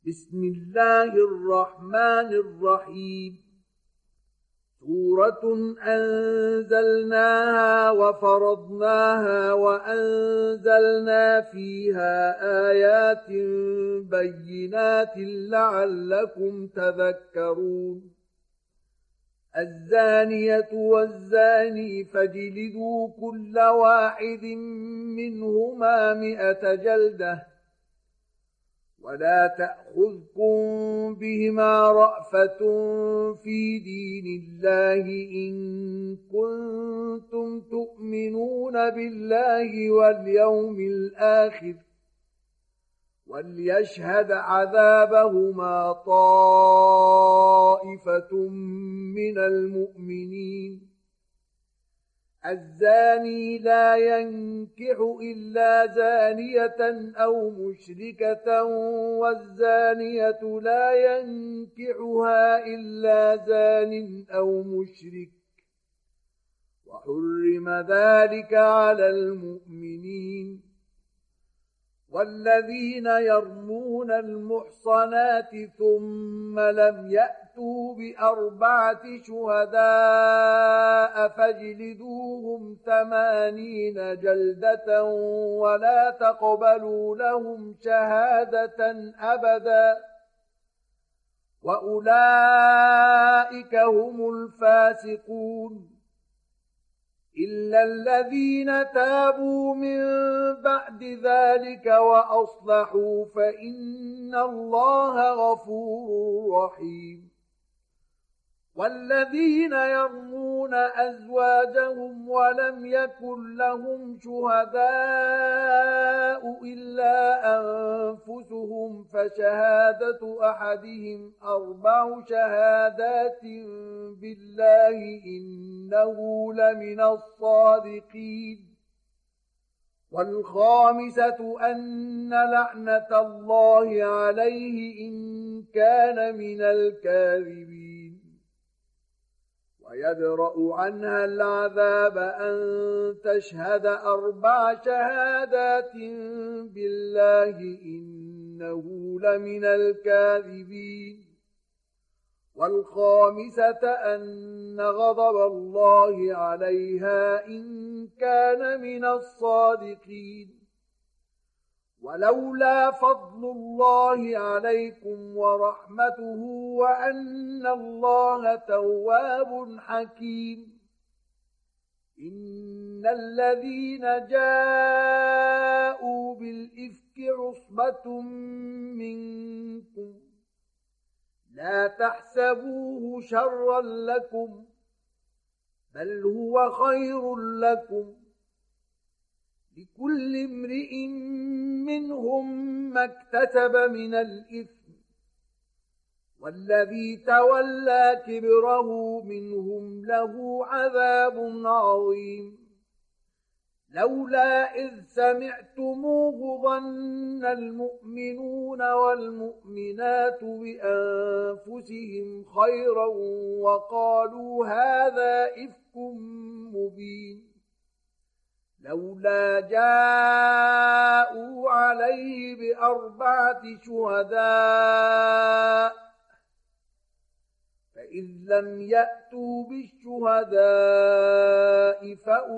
بسم الله الرحمن الرحيم. سورة أنزلناها وفرضناها وأنزلنا فيها آيات بينات لعلكم تذكرون. الزانية والزاني فاجلدوا كل واحد منهما 100 جلدة، ولا تأخذكم بهما رأفة في دين الله إن كنتم تؤمنون بالله واليوم الآخر، وليشهد عذابهما طائفة من المؤمنين. الزاني لا ينكح إلا زانية أو مشركة، والزانية لا ينكحها إلا زان أو مشرك، وحرم ذلك على المؤمنين. والذين يرمون المحصنات ثم لم يأتوا ب4 شهداء فاجلدوهم 80 جلدة، ولا تقبلوا لهم شهادة أبدا، وأولئك هم الفاسقون. إلا الذين تابوا من بعد ذلك وأصلحوا فإن الله غفور رحيم. والذين يرمون أزواجهم ولم يكن لهم شهداء إلا أنفسهم فشهادة أحدهم 4 شهادات بالله إنه لمن الصادقين. والخامسة أن لعنة الله عليه إن كان من الكاذبين. ويدرأ عنها العذاب أن تشهد 4 شهادات بالله إنه لمن الكاذبين. والخامسة أن غضب الله عليها إن كان من الصادقين. ولولا فضل الله عليكم ورحمته وأن الله تواب حكيم. إن الذين جاءوا بالإفك عصبة منكم لا تحسبوه شرا لكم، بل هو خير لكم، لكل امرئ منهم ما اكتسب من الإثم، والذي تولى كبره منهم له عذاب عظيم. لولا إذ سمعتموه ظن المؤمنون والمؤمنات بأنفسهم خيرا وقالوا هذا إفك مبين. لولا جاءوا عليه ب4 شهداء، فإذ لم يأتوا بالشهداء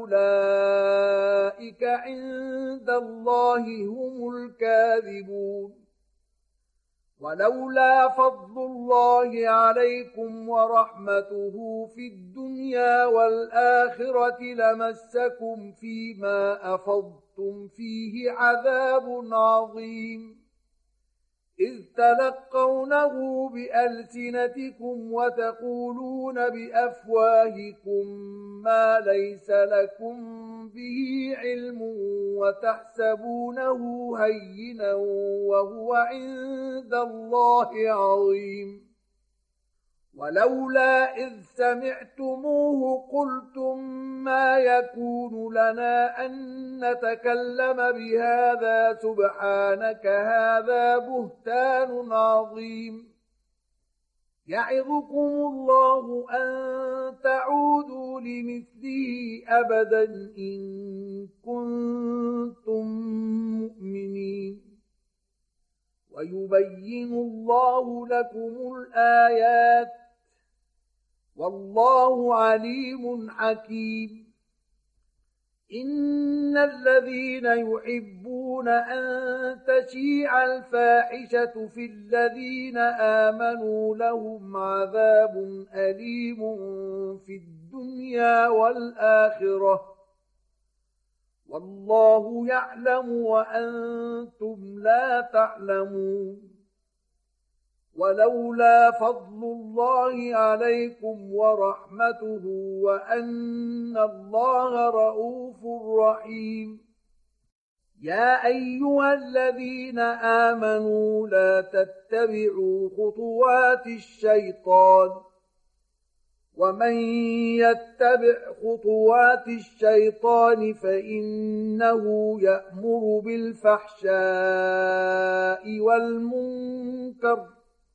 فأولئك عند الله هم الكاذبون. ولولا فضل الله عليكم ورحمته في الدنيا والآخرة لمسكم فيما أفضتم فيه عذاب عظيم، إذ تلقونه بألسنتكم وتقولون بأفواهكم ما ليس لكم به علم وتحسبونه هينا وهو عند الله عظيم. ولولا إذ سمعتموه قلتم ما يكون لنا أن نتكلم بهذا سبحانك هذا بهتان عظيم. يعظكم الله أن تعودوا لمثله أبدا إن كنتم مؤمنين. ويبين الله لكم الآيات والله عليم حكيم. إن الذين يحبون أن تشيع الفاحشة في الذين آمنوا لهم عذاب أليم في الدنيا والآخرة والله يعلم وأنتم لا تعلمون. ولولا فضل الله عليكم ورحمته وأن الله رؤوف رحيم. يا أيها الذين آمنوا لا تتبعوا خطوات الشيطان ومن يتبع خطوات الشيطان فإنه يأمر بالفحشاء والمنكر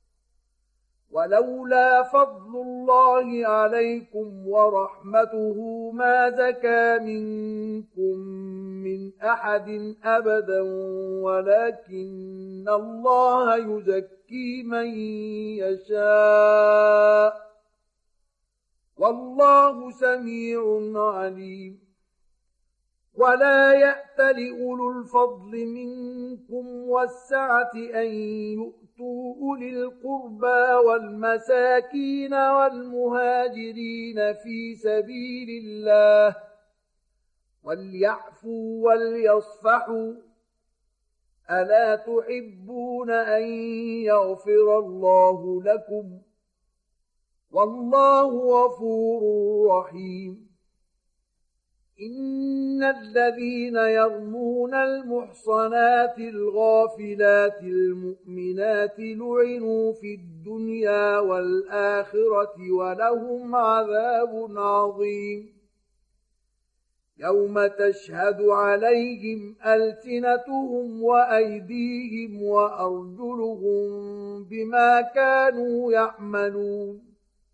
ولولا فضل الله عليكم ورحمته ما زكى منكم من أحد أبدا ولكن الله يزكي من يشاء والله سميع عليم. ولا يأتل أولو الفضل منكم والسعة أن يؤتوا أولي القربى والمساكين والمهاجرين في سبيل الله وليعفوا وليصفحوا ألا تحبون أن يغفر الله لكم والله غفور رحيم. إن الذين يرمون المحصنات الغافلات المؤمنات لعنوا في الدنيا والآخرة ولهم عذاب عظيم. يوم تشهد عليهم ألسنتهم وأيديهم وأرجلهم بما كانوا يعملون.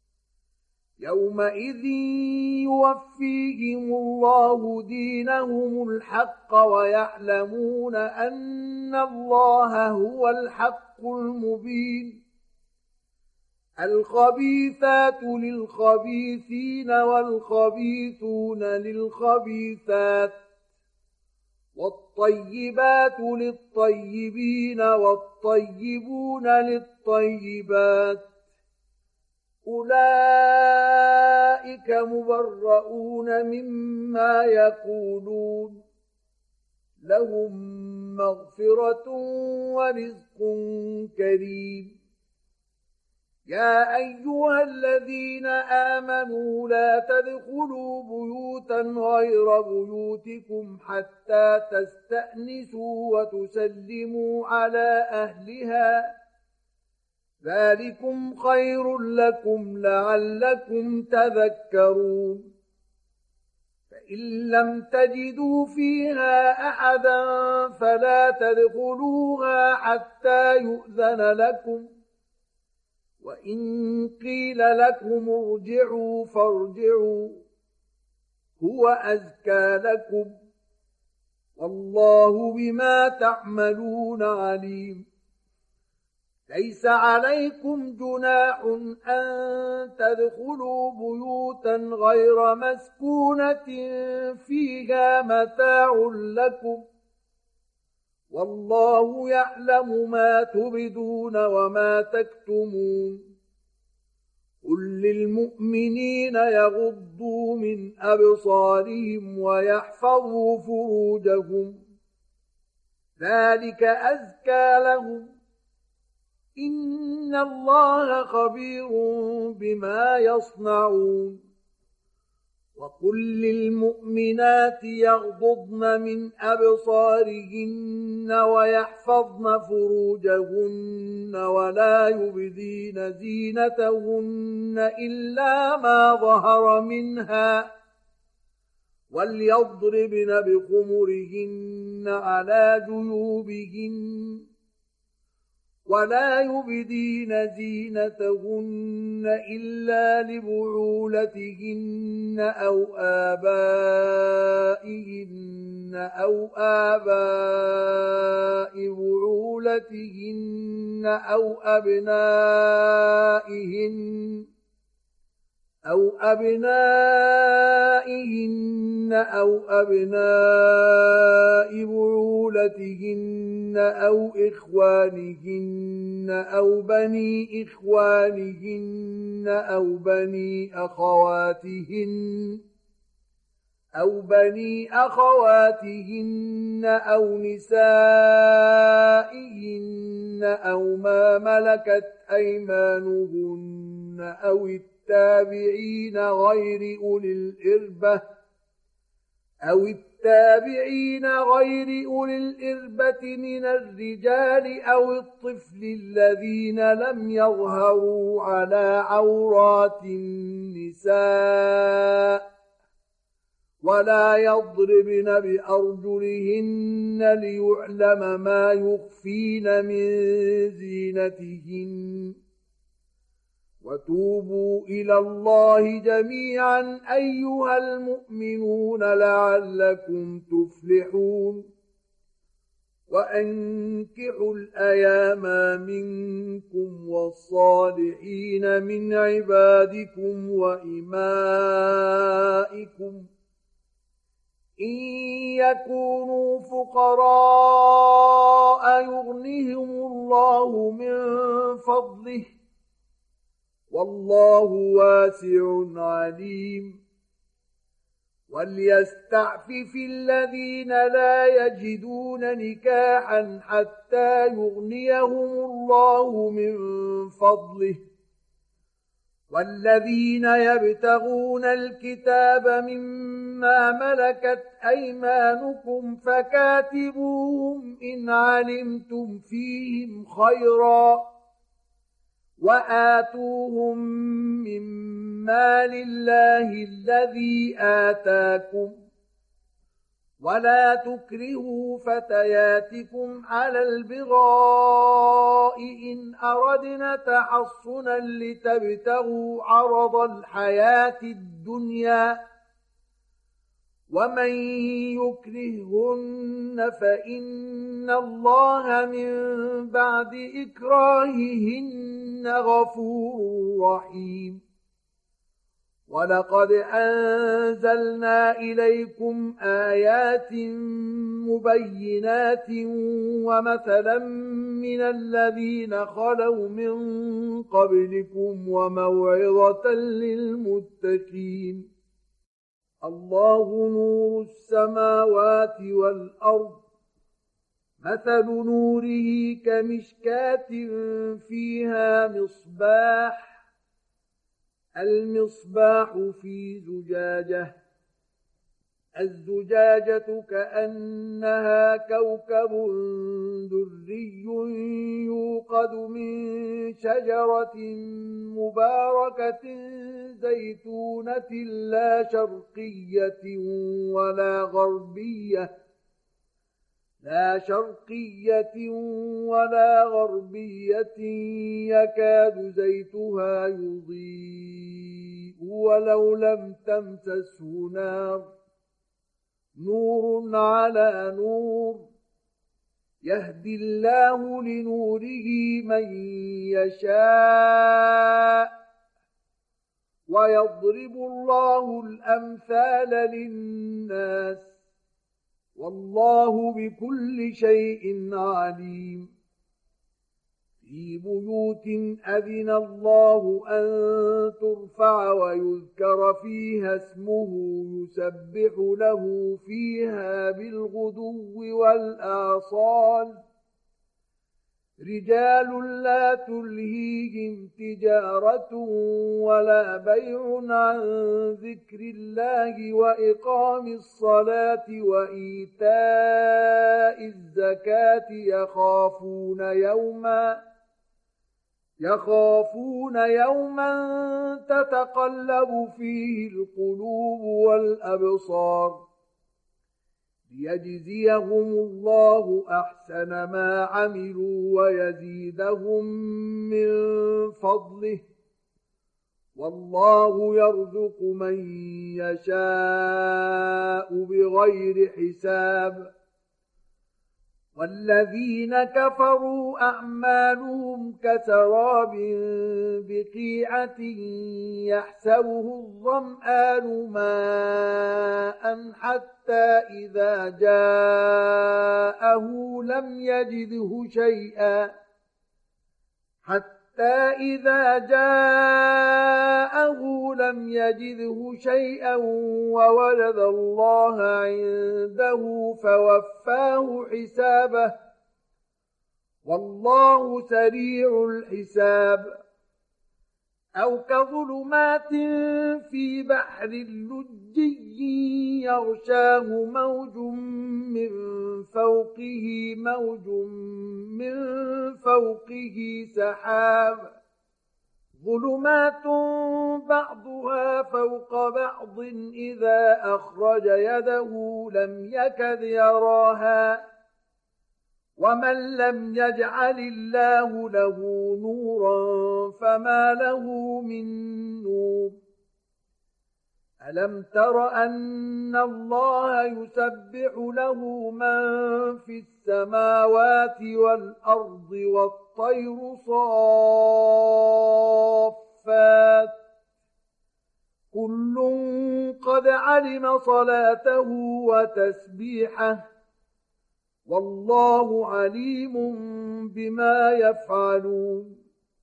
يومئذ يوفيهم الله دينهم الحق ويعلمون أن الله هو الحق المبين. الخبيثات للخبيثين والخبيثون للخبيثات والطيبات للطيبين والطيبون للطيبات أولئك مبرؤون مما يقولون لهم مغفرة ورزق كريم. يا أيها الذين آمنوا لا تدخلوا بيوتا غير بيوتكم حتى تستأنسوا وتسلموا على أهلها ذلكم خير لكم لعلكم تذكرون. فإن لم تجدوا فيها أحدا فلا تدخلوها حتى يؤذن لكم وإن قيل لكم ارجعوا فارجعوا هو أزكى لكم والله بما تعملون عليم. ليس عليكم جناح أن تدخلوا بيوتا غير مسكونة فيها متاع لكم والله يعلم ما تبدون وما تكتمون. قل للمؤمنين يغضوا من أبصارهم ويحفظوا فروجهم ذلك أزكى لهم إن الله خبير بما يصنعون. وقل للمؤمنات يغضضن من أبصارهن ويحفظن فروجهن ولا يبدين زينتهن إلا ما ظهر منها وليضربن بخمرهن على جيوبهن ولا يبدين زينتهن إلا لبعولتهن أو آبائهن أو آباء بعولتهن أو أبنائهن أو أبناء بعولتهن أو إخوانهن أو بني إخوانهن أو بني أخواتهن أو نسائهن أو ما ملكت أيمانهن أو التابعين غير أولي الإربة من الرجال أو الطفل الذين لم يظهروا على عورات النساء ولا يضربن بأرجلهن ليعلم ما يخفين من زينتهن وتوبوا إلى الله جميعا أيها المؤمنون لعلكم تفلحون وأنكحوا الأيام منكم والصالحين من عبادكم وإمائكم إن يكونوا فقراء يغنهم الله من فضله والله واسع عليم وليستعفف الذين لا يجدون نكاحا حتى يغنيهم الله من فضله والذين يبتغون الكتاب مما ملكت أيمانكم فكاتبوهم إن علمتم فيهم خيرا وآتوهم من مال الله الذي آتاكم ولا تكرهوا فتياتكم على البغاء إن أردنا تحصنا لتبتغوا عرض الحياة الدنيا ومن يكرهن فإن الله من بعد إكراههن غفور رحيم ولقد أنزلنا إليكم آيات مبينات ومثلا من الذين خلوا من قبلكم وموعظة للمتقين الله نور السماوات والأرض مثل نوره كمشكاة فيها مصباح المصباح في زجاجة الزجاجة كأنها كوكب دري يوقد من شجرة مباركة زيتونة لا شرقية ولا غربية يكاد زيتها يضيء ولو لم تمسسه نور على نور يهدي الله لنوره من يشاء ويضرب الله الأمثال للناس والله بكل شيء عليم في بيوت أذن الله أن ترفع ويذكر فيها اسمه يسبح له فيها بالغدو والآصال رجال لا تلهيهم تجارة ولا بيع عن ذكر الله وإقام الصلاة وإيتاء الزكاة يخافون يوما تتقلب فيه القلوب والأبصار ليجزيهم الله أحسن ما عملوا ويزيدهم من فضله والله يرزق من يشاء بغير حساب والذين كفروا أعمالهم كسراب بقيعة يحسبه الظمآن ماء حتى إذا جاءه لم يجده شيئا ووجد الله عنده فوفاه حسابه والله سريع الحساب أو كظلمات في بحر لجي يغشاه موج من فوقه سحاب ظلمات بعضها فوق بعض إذا أخرج يده لم يكد يراها ومن لم يجعل الله له نورا فما له من نور ألم تر أن الله يسبح له من في السماوات والأرض والطير صافات كل قد علم صلاته وتسبيحه والله عليم بما يفعلون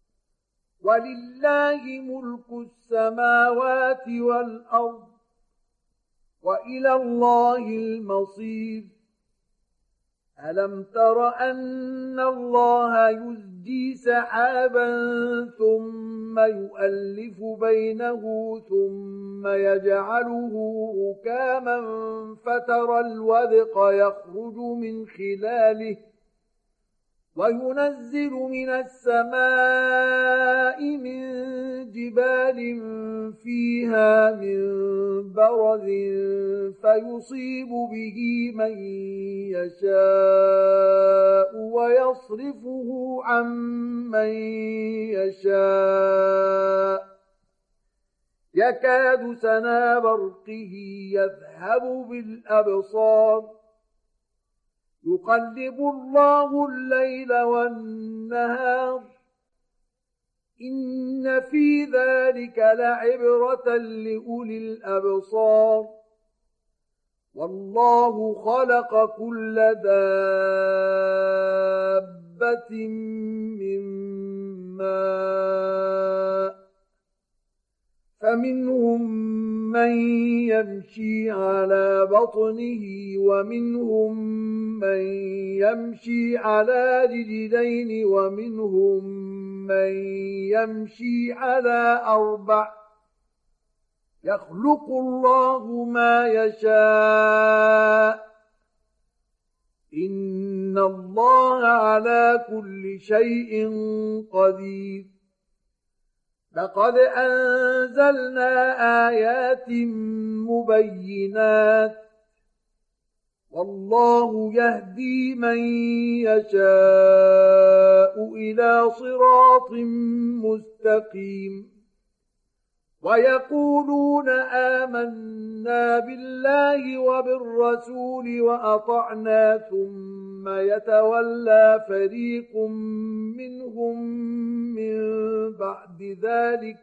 ولله ملك السماوات والأرض وإلى الله المصير ألم تر أن الله يزجي سحابا ثم يؤلف بينه ثم يجعله ركاما فترى الودق يخرج من خلاله وينزل من السماء من جبال فيها من برد فيصيب به من يشاء ويصرفه عن من يشاء يكاد سنا برقه يذهب بالأبصار يقلب الله الليل والنهار إن في ذلك لعبرة لأولي الأبصار والله خلق كل دابة من ماء فمنهم من يمشي على بطنه ومنهم من يمشي على رجلين ومنهم من يمشي على أربع يخلق الله ما يشاء إن الله على كل شيء قدير لقد أنزلنا آيات مبينات والله يهدي من يشاء إلى صراط مستقيم ويقولون آمنا بالله وبالرسول وأطعنا ثم يتولى فريق منهم من بعد ذلك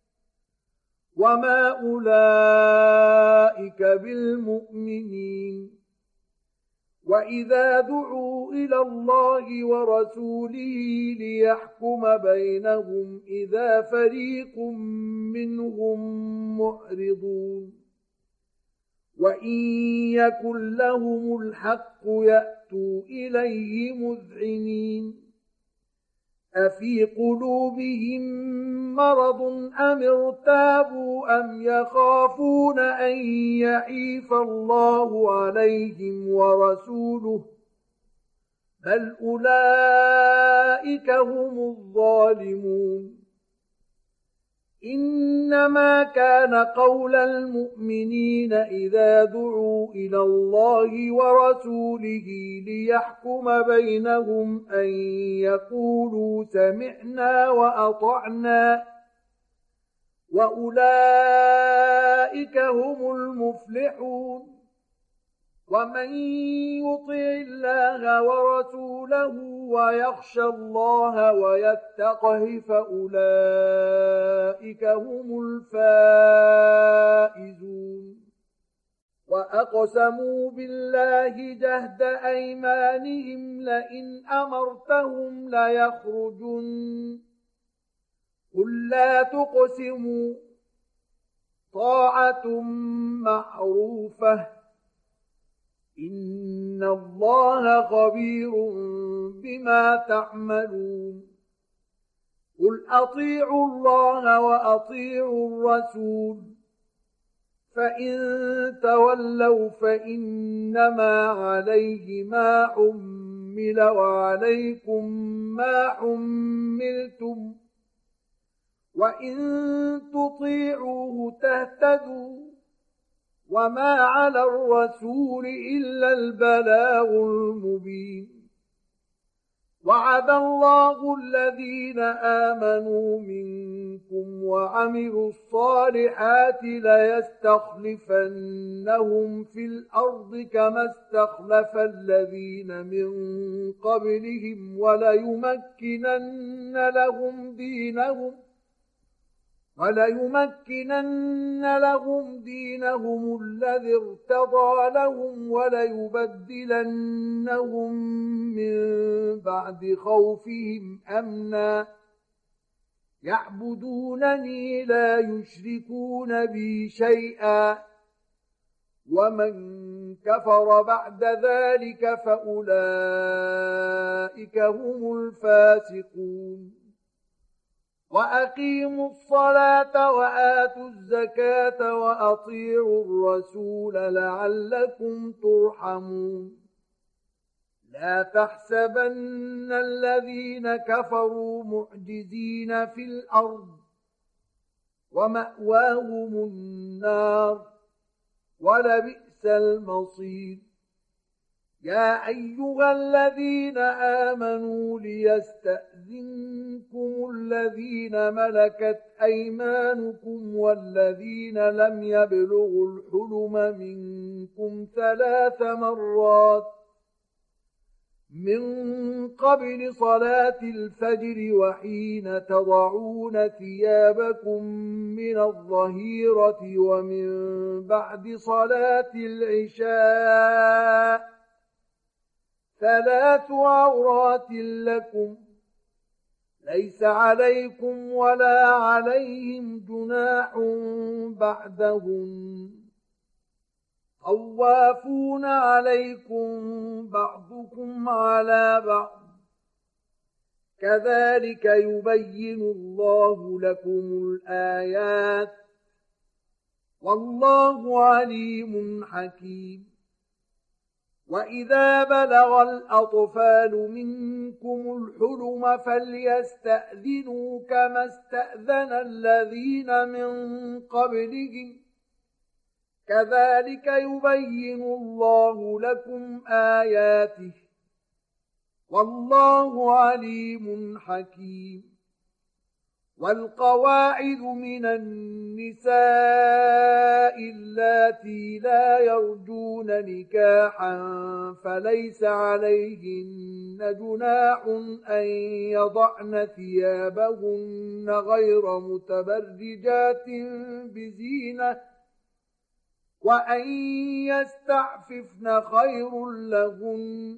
وما أولئك بالمؤمنين وإذا دعوا إلى الله ورسوله ليحكم بينهم إذا فريق منهم معرضون وإن يكن لهم الحق يأتوا إليه مذعنين أفي قلوبهم مرض أم ارتابوا أم يخافون أن يحيف الله عليهم ورسوله بل أولئك هم الظالمون إنما كان قول المؤمنين إذا دعوا إلى الله ورسوله ليحكم بينهم أن يقولوا سمعنا وأطعنا وأولئك هم المفلحون ومن يطع الله ورسوله ويخشى الله ويتقه فأولئك هم الفائزون وأقسموا بالله جهد أيمانهم لئن أمرتهم ليخرجن قل لا تقسموا طاعة معروفة إن الله خبير بما تعملون قل أطيعوا الله وأطيعوا الرسول فإن تولوا فإنما عليه ما حمل وعليكم ما حملتم وإن تطيعوه تهتدوا وما على الرسول إلا البلاغ المبين وعد الله الذين آمنوا منكم وعملوا الصالحات ليستخلفنهم في الأرض كما استخلف الذين من قبلهم وليمكنن لهم دينهم الذي ارتضى لهم وليبدلنهم من بعد خوفهم أمنا يعبدونني لا يشركون بي شيئا ومن كفر بعد ذلك فأولئك هم الفاسقون وأقيموا الصلاة وآتوا الزكاة وأطيعوا الرسول لعلكم ترحمون لا تحسبن الذين كفروا معجزين في الأرض ومأواهم النار ولبئس المصير يا أيها الذين آمنوا ليستأذنكم الذين ملكت أيمانكم والذين لم يبلغوا الحلم منكم 3 مرات من قبل صلاة الفجر وحين تضعون ثيابكم من الظهيرة ومن بعد صلاة العشاء 3 عورات لكم ليس عليكم ولا عليهم جناح بعدهن طوافون عليكم بعضكم على بعض كذلك يبين الله لكم الآيات والله عليم حكيم وإذا بلغ الأطفال منكم الحلم فليستأذنوا كما استأذن الذين من قبلهم كذلك يبين الله لكم آياته والله عليم حكيم والقواعد من النساء اللاتي لا يرجون نكاحا فليس عليهن جناح أن يضعن ثيابهن غير متبرجات بزينة وأن يستعففن خير لهن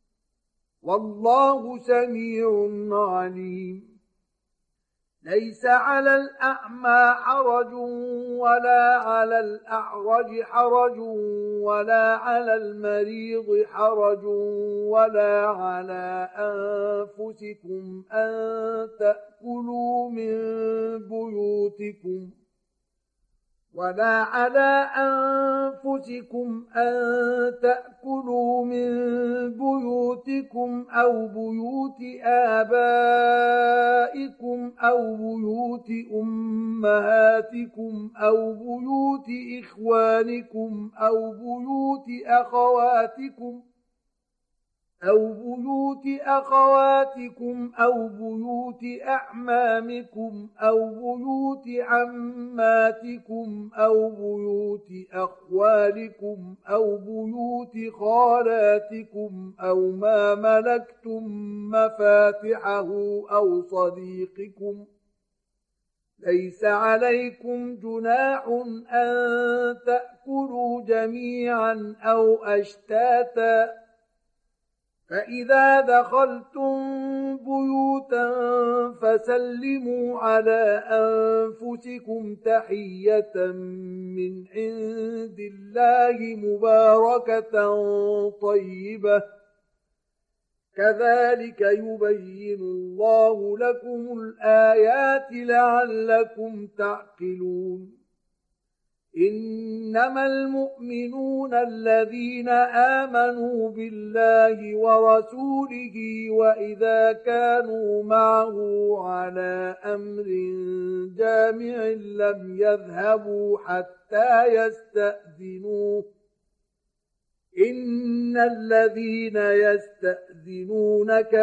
والله سميع عليم ليس على الأعمى حرج ولا على الأعرج حرج ولا على المريض حرج ولا على أنفسكم أن تأكلوا من بيوتكم أو بيوت آبائكم أو بيوت أمهاتكم أمهاتكم أو بيوت إخوانكم أو بيوت أخواتكم أو بيوت أعمامكم أو بيوت عماتكم أو بيوت أخوالكم أو بيوت خالاتكم أو ما ملكتم مفاتحه أو صديقكم. ليس عليكم جناح أن تأكلوا جميعا أو أشتاتا، فإذا دخلتم بيوتا فسلموا على أنفسكم تحية من عند الله مباركة طيبة، كذلك يبين الله لكم الآيات لعلكم تعقلون. إنما المؤمنون الذين آمنوا بالله ورسوله وإذا كانوا معه على أمر جامع لم يذهبوا حتى يستأذنوه. إن الذين يستأذنونك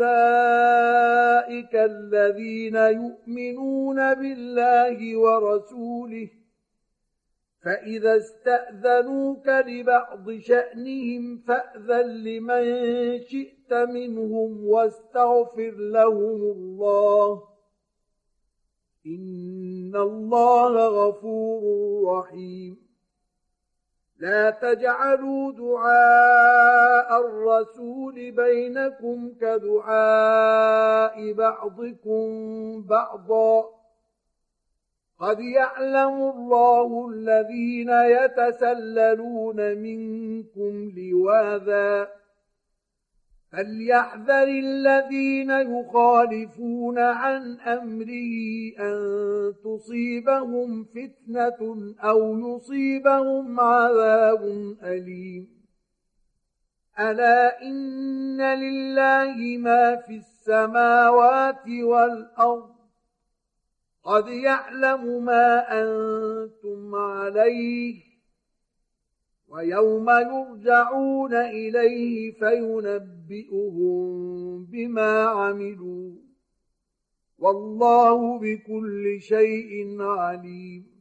أولئك الذين يؤمنون بالله ورسوله، فإذا استأذنوك لبعض شأنهم فأذن لمن شئت منهم واستغفر لهم الله، إن الله غفور رحيم. لا تجعلوا دعاء الرسول بينكم كدعاء بعضكم بعضا، قد يعلم الله الذين يتسللون منكم لواذا، فليحذر الذين يخالفون عن أمره أن تصيبهم فتنة أو يصيبهم عذاب أليم. ألا إن لله ما في السماوات والأرض، قد يعلم ما أنتم عليه، ويوم يرجعون إليه فينبئهم بما عملوا، والله بكل شيء عليم.